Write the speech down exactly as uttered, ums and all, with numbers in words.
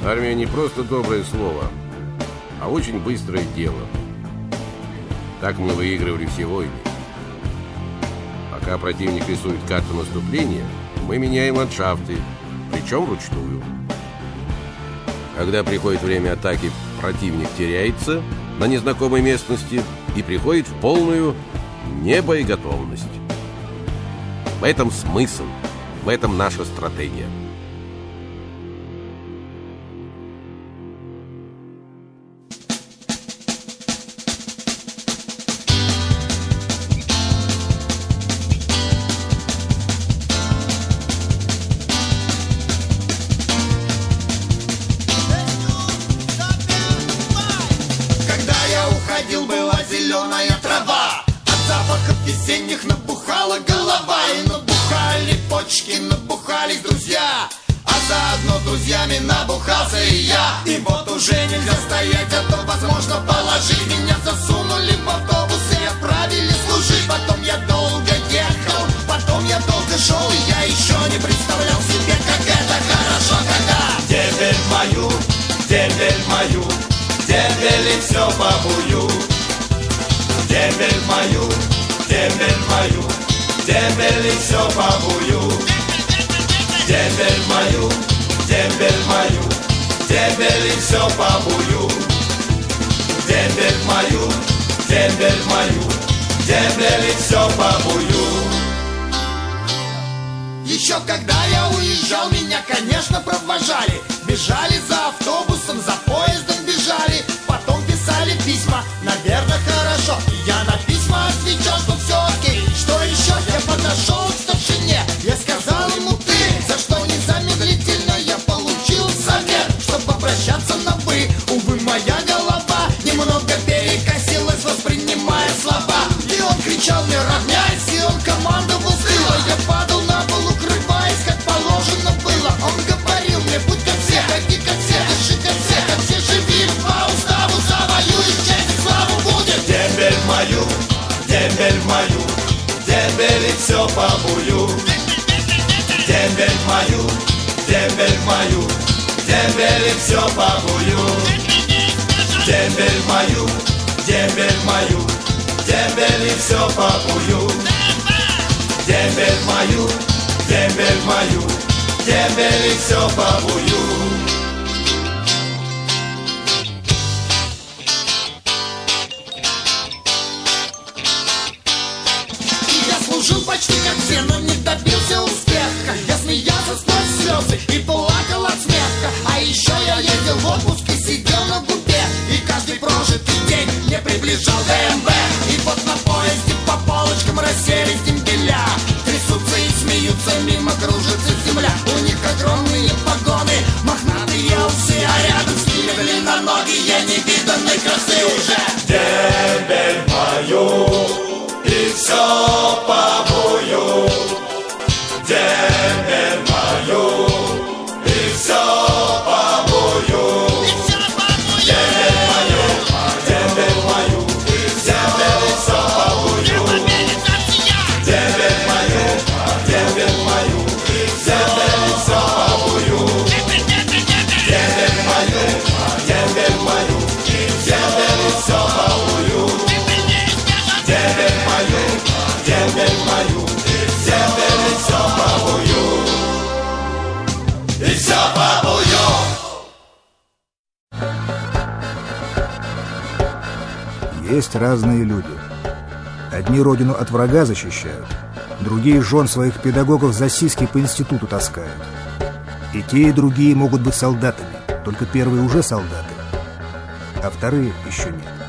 Армия не просто доброе слово, а очень быстрое дело. Так мы выигрывали все войны. Пока противник рисует карту наступления, мы меняем ландшафты, причем вручную. Когда приходит время атаки, противник теряется на незнакомой местности и приходит в полную небоеготовность. В этом смысл, в этом наша стратегия. Была зеленая трава, от запахов весенних набухала голова. И набухали почки, набухались друзья, а заодно друзьями набухался и я. И вот уже нельзя стоять, а то возможно положить. Меня засунули в автобус и отправили служить. Потом я долго ехал, потом я долго шел, и я еще не представлял себе, как это хорошо, когда теперь мою, теперь мою, теперь и все побую. Теперь мою, теперь мою, теперь и все побую. Теперь мою, теперь мою, теперь и все побую. Теперь мою, теперь мою, теперь и все побую. Еще когда я уезжал, меня, конечно, провожали. Бежали за автобусом, за поездом бежали. Потом писали письма, наверное, хорошо. И я на письма отвечал, что все окей. Что еще? Я подошел к старшине, я сказал ему ты, за что незамедлительно я получил совет, чтобы обращаться на вы. Увы, моя голова немного перекосилась, воспринимая слова. И он кричал мне: равняйся, и он командовал с тыла. Я падал на пол, укрываясь, как положено было. Он говорил мне: будь как все, ходи как все, дыши как все, как все живи по уставу, завоюешь честь и славу будет. Теперь мою, теперь мою, теперь и все побую. Теперь мою, теперь мою, теперь и все побую. Теперь мою, теперь мою, теперь и все побую. Теперь мою, теперь мою, теперь и все побую. Служил почти как все, но не добился успеха. Я смеялся сквозь слезы и плакал от смеха. А еще я ездил в отпуск и сидел на губе, и каждый прожитый день мне приближал ДМВ. И вот на поезде по полочкам расселись дембеля, трясутся и смеются, мимо кружится земля. У них огромные погоны, мохнатые усы, а рядом с ними длинноногие невиданной красы уже. Теперь мою и все побую. Теперь мою и все побую. Теперь мою, теперь мою, теперь и все побую. Теперь мою, теперь мою, теперь и все побую. Теперь мою, теперь мою, теперь и все побую. Теперь мою, теперь мою, теперь и все побую. И все побую. Есть разные люди. Одни родину от врага защищают, другие жен своих педагогов за сиськи по институту таскают. И те, и другие могут быть солдатами, только первые уже солдаты, а вторые еще нет.